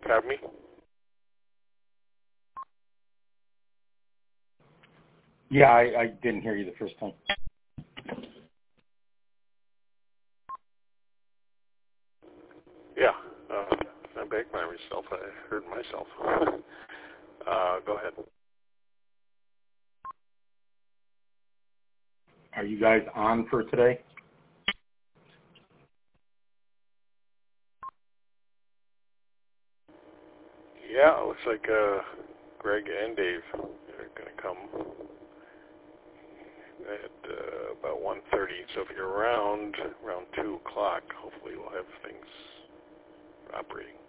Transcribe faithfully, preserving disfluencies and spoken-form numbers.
Have me? Yeah, I, I didn't hear you the first time. Yeah, uh, I begged myself. I heard myself. uh, go ahead. Are you guys on for today? Yeah, it looks like uh, Greg and Dave are going to come at uh, about one thirty. So if you're around, around two o'clock, hopefully we'll have things operating.